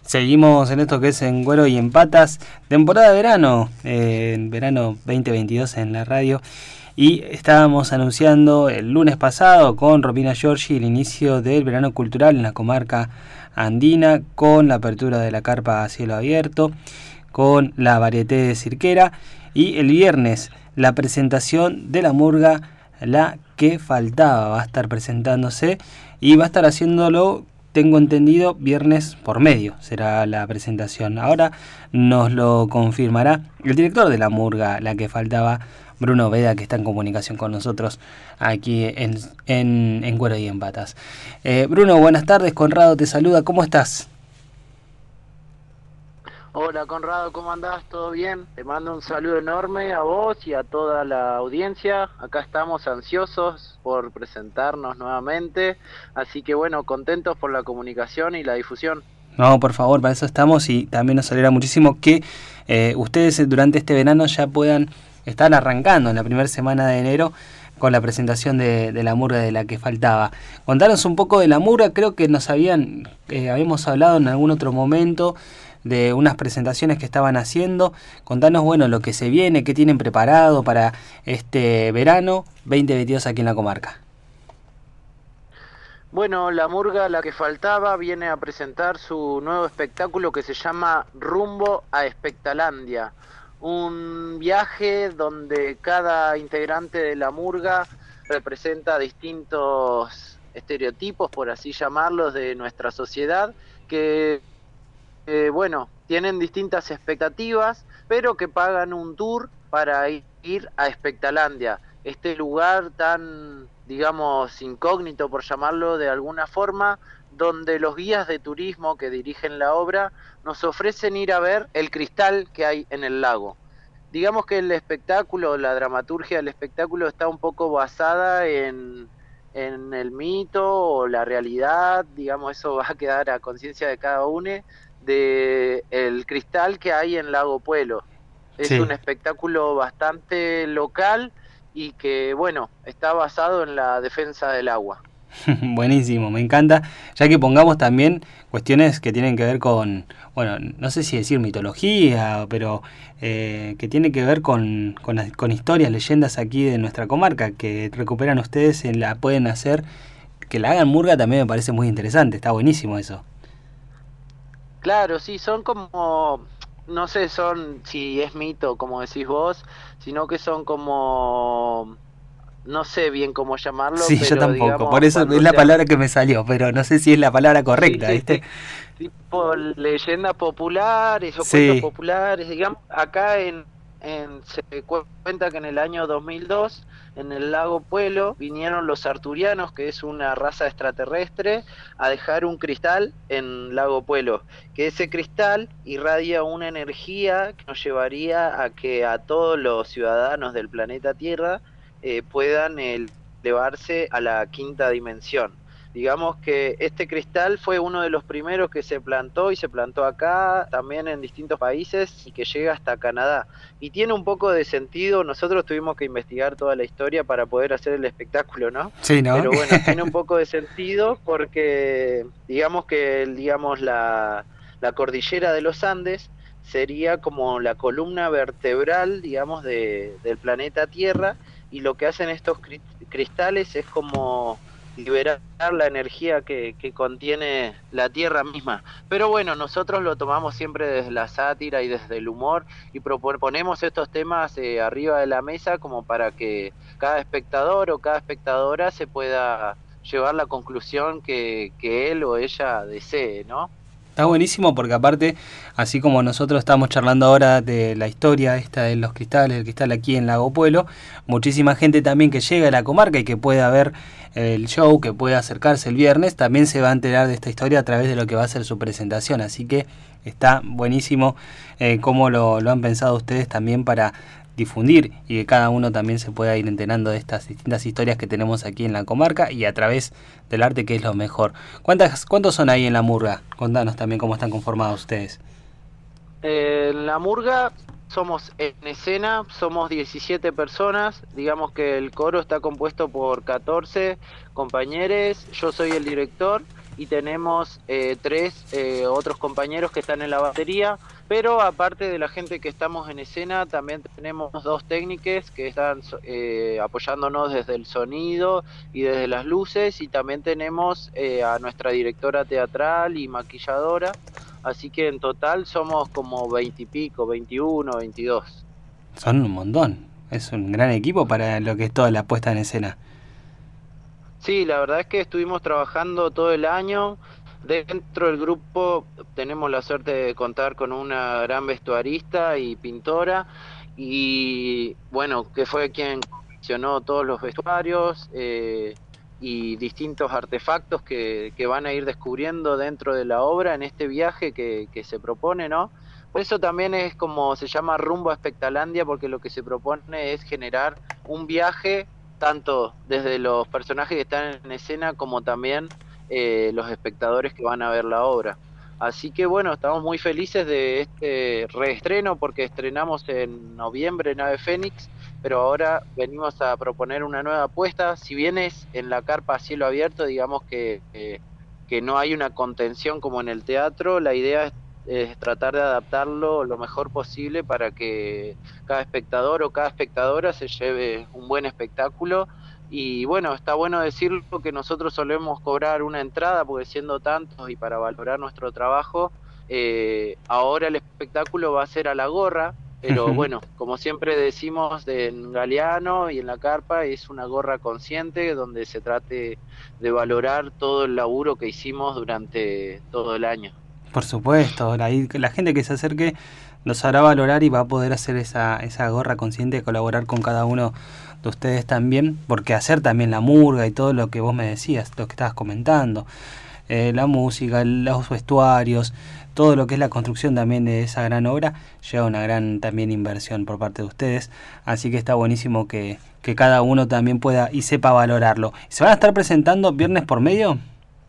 Seguimos en esto que es En Cuero y en Patas, temporada de verano, verano 2022 en la radio. Y estábamos anunciando el lunes pasado con Romina Giorgi el inicio del verano cultural en la comarca andina, con la apertura de la carpa a cielo abierto, con la varieté cirquera, y el viernes la presentación de la murga La que Faltaba va a estar presentándose y va a estar haciéndolo, tengo entendido, viernes por medio será la presentación. Ahora nos lo confirmará el director de la murga La que Faltaba, Bruno Veda, que está en comunicación con nosotros aquí en Cuero y en Patas. Bruno, buenas tardes. Conrado te saluda. ¿Cómo estás? Hola Conrado, ¿cómo andás? ¿Todo bien? Te mando un saludo enorme a vos y a toda la audiencia. Acá estamos ansiosos por presentarnos nuevamente, así que bueno, contentos por la comunicación y la difusión. No, por favor, para eso estamos, y también nos alegra muchísimo que ustedes durante este verano ya puedan estar arrancando en la primera semana de enero con la presentación de la murga de La que Faltaba. Contanos un poco de la murga. Creo que habíamos hablado en algún otro momento de unas presentaciones que estaban haciendo. Contanos, bueno, lo que se viene, qué tienen preparado para este verano 2022 aquí en la comarca. Bueno, la murga La que Faltaba viene a presentar su nuevo espectáculo que se llama Rumbo a Espectalandia. Un viaje donde cada integrante de la murga representa distintos estereotipos, por así llamarlos, de nuestra sociedad, que bueno, tienen distintas expectativas, pero que pagan un tour para ir a Espectalandia, este lugar tan, digamos, incógnito, por llamarlo de alguna forma, donde los guías de turismo que dirigen la obra nos ofrecen ir a ver el cristal que hay en el lago. Digamos que el espectáculo, la dramaturgia del espectáculo está un poco basada en el mito o la realidad, digamos, eso va a quedar a conciencia de cada uno, de el cristal que hay en Lago Puelo. Es un Sí. espectáculo bastante local y que, bueno, está basado en la defensa del agua. Buenísimo, me encanta, ya que pongamos también cuestiones que tienen que ver con, bueno, no sé si decir mitología, pero que tiene que ver con historias, leyendas aquí de nuestra comarca, que recuperan ustedes, la pueden hacer, que la hagan murga también me parece muy interesante, está buenísimo eso. Claro, sí, son como, no sé, son, si es mito, como decís vos, sino que son como, no sé bien cómo llamarlo, Sí, yo pero tampoco, por digamos, eso es cuando la se... palabra que me salió, pero no sé si es la palabra Sí, correcta, sí, ¿viste? sí. Tipo leyendas populares o cuentos Sí, populares, digamos, acá se cuenta que en el año 2002 en el lago Puelo vinieron los arturianos, que es una raza extraterrestre, a dejar un cristal en lago Puelo, que ese cristal irradia una energía que nos llevaría a que a todos los ciudadanos del planeta Tierra puedan elevarse a la quinta dimensión. Digamos que este cristal fue uno de los primeros que se plantó y se plantó acá, también en distintos países y que llega hasta Canadá. Y tiene un poco de sentido, nosotros tuvimos que investigar toda la historia para poder hacer el espectáculo, ¿no? sí, ¿no? Pero bueno, tiene un poco de sentido porque digamos que la cordillera de los Andes sería como la columna vertebral, digamos, del planeta Tierra, y lo que hacen estos cristales es como liberar la energía que contiene la Tierra misma. Pero bueno, nosotros lo tomamos siempre desde la sátira y desde el humor y proponemos estos temas arriba de la mesa como para que cada espectador o cada espectadora se pueda llevar la conclusión que él o ella desee, ¿no? Está buenísimo porque aparte, así como nosotros estamos charlando ahora de la historia esta de los cristales, el cristal aquí en Lago Puelo, muchísima gente también que llega a la comarca y que pueda ver el show, que pueda acercarse el viernes, también se va a enterar de esta historia a través de lo que va a ser su presentación. Así que está buenísimo cómo lo han pensado ustedes también para difundir y que cada uno también se pueda ir enterando de estas distintas historias que tenemos aquí en la comarca y a través del arte, que es lo mejor. ¿Cuántos son ahí en la murga? Contanos también cómo están conformados ustedes. En la murga somos en escena, somos 17 personas, digamos que el coro está compuesto por 14 compañeros, yo soy el director y tenemos tres otros compañeros que están en la batería, pero aparte de la gente que estamos en escena, también tenemos dos técnicos que están apoyándonos desde el sonido y desde las luces, y también tenemos a nuestra directora teatral y maquilladora, así que en total somos como 20 y pico, 21, 22. Son un montón. Es un gran equipo para lo que es toda la puesta en escena. Sí, la verdad es que estuvimos trabajando todo el año. Dentro del grupo tenemos la suerte de contar con una gran vestuarista y pintora, y bueno, que fue quien confeccionó todos los vestuarios y distintos artefactos que van a ir descubriendo dentro de la obra en este viaje que se propone, ¿no? Por eso también es como se llama Rumbo a Espectalandia, porque lo que se propone es generar un viaje tanto desde los personajes que están en escena como también los espectadores que van a ver la obra. Así que bueno, estamos muy felices de este reestreno porque estrenamos en noviembre en Ave Fénix, pero ahora venimos a proponer una nueva apuesta. Si bien es en la carpa a cielo abierto, digamos que no hay una contención como en el teatro, la idea es tratar de adaptarlo lo mejor posible para que cada espectador o cada espectadora se lleve un buen espectáculo. Y bueno, está bueno decirlo que nosotros solemos cobrar una entrada, porque siendo tantos y para valorar nuestro trabajo, ahora el espectáculo va a ser a la gorra, pero bueno, como siempre decimos en Galeano y en la carpa, es una gorra consciente donde se trate de valorar todo el laburo que hicimos durante todo el año. Por supuesto, la gente que se acerque lo sabrá valorar y va a poder hacer esa gorra consciente de colaborar con cada uno de ustedes también, porque hacer también la murga y todo lo que vos me decías, lo que estabas comentando, la música, los vestuarios, todo lo que es la construcción también de esa gran obra, lleva una gran también inversión por parte de ustedes, así que está buenísimo que cada uno también pueda y sepa valorarlo. ¿Se van a estar presentando viernes por medio?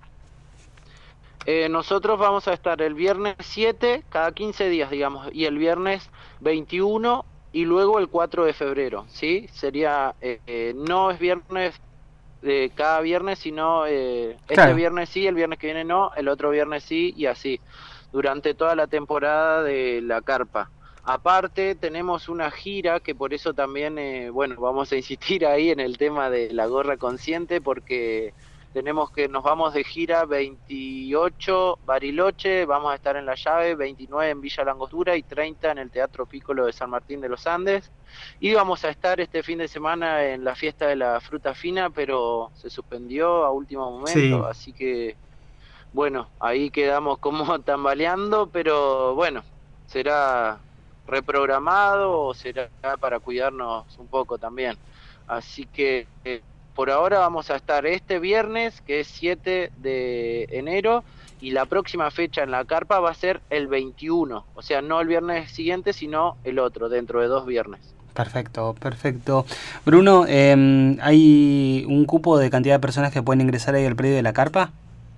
Nosotros vamos a estar el viernes 7 cada 15 días, digamos, y el viernes 21 y luego el 4 de febrero, ¿sí? Sería, no es viernes de cada viernes, sino este Claro. viernes sí, el viernes que viene no, el otro viernes sí, y así, durante toda la temporada de la carpa. Aparte, tenemos una gira que por eso también, bueno, vamos a insistir ahí en el tema de la gorra consciente, porque nos vamos de gira 28 Bariloche, vamos a estar en La Llave, 29 en Villa Langostura y 30 en el Teatro Pícolo de San Martín de los Andes. Y vamos a estar este fin de semana en la fiesta de la fruta fina, pero se suspendió a último momento, Sí. así que bueno, ahí quedamos como tambaleando, pero bueno, será reprogramado o será para cuidarnos un poco también. Así que por ahora vamos a estar este viernes, que es 7 de enero, y la próxima fecha en la carpa va a ser el 21, o sea, no el viernes siguiente, sino el otro, dentro de 2 viernes. Perfecto, perfecto. Bruno, ¿hay un cupo de cantidad de personas que pueden ingresar ahí al predio de la carpa?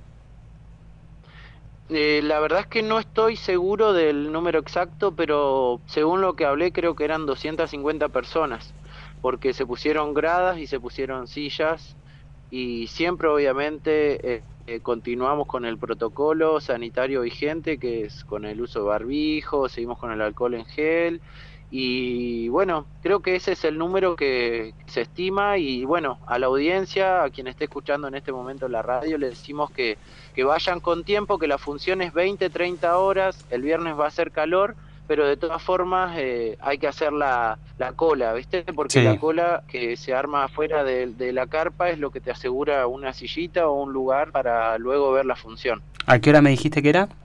La verdad es que no estoy seguro del número exacto, pero según lo que hablé creo que eran 250 personas, porque se pusieron gradas y se pusieron sillas, y siempre obviamente continuamos con el protocolo sanitario vigente, que es con el uso de barbijo, seguimos con el alcohol en gel, y bueno, creo que ese es el número que se estima. Y bueno, a la audiencia, a quien esté escuchando en este momento la radio, le decimos que vayan con tiempo, que la función es 20-30 horas, el viernes va a ser calor, pero de todas formas hay que hacer la cola, ¿viste? Porque la Sí. cola que se arma afuera de la carpa es lo que te asegura una sillita o un lugar para luego ver la función. ¿A qué hora me dijiste que era?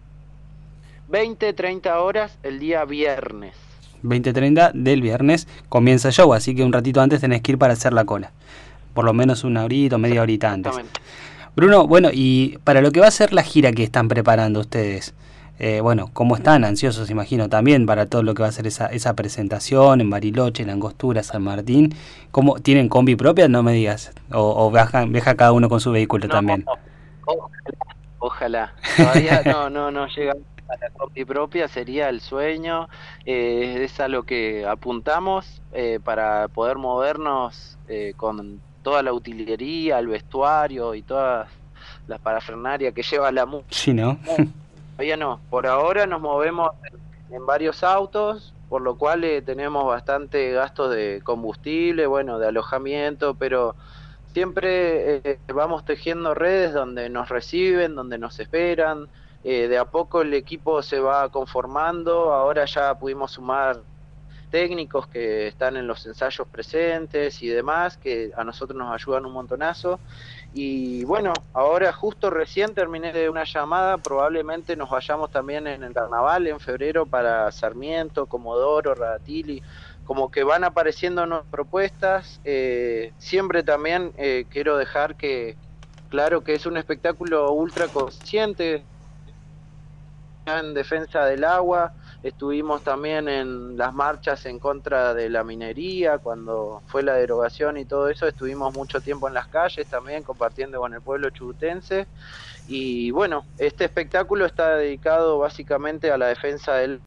20-30 horas el día viernes. 20:30 del viernes comienza el show, así que un ratito antes tenés que ir para hacer la cola. Por lo menos una horita o media horita antes. Exactamente. Bruno, bueno, y para lo que va a ser la gira que están preparando ustedes, bueno, ¿cómo están? Ansiosos, imagino, también para todo lo que va a ser esa presentación en Bariloche, en Angostura, San Martín. ¿Cómo, tienen combi propia? No me digas. O viaja cada uno con su vehículo No, también. ojalá. Todavía no llega a la combi propia, sería el sueño. Es a lo que apuntamos para poder movernos con toda la utilería, el vestuario y todas la parafernaria que lleva la Sí, ¿no? todavía no. Por ahora nos movemos en varios autos, por lo cual tenemos bastante gastos de combustible, bueno, de alojamiento, pero siempre vamos tejiendo redes donde nos reciben, donde nos esperan. De a poco el equipo se va conformando, ahora ya pudimos sumar técnicos que están en los ensayos presentes y demás, que a nosotros nos ayudan un montonazo. Y bueno, ahora justo recién terminé de una llamada, probablemente nos vayamos también en el carnaval en febrero para Sarmiento, Comodoro, Radatili, como que van apareciendo nuevas propuestas. Siempre también quiero dejar que claro que es un espectáculo ultra consciente en defensa del agua. Estuvimos también en las marchas en contra de la minería, cuando fue la derogación y todo eso, estuvimos mucho tiempo en las calles también compartiendo con el pueblo chubutense. Y bueno, este espectáculo está dedicado básicamente a la defensa del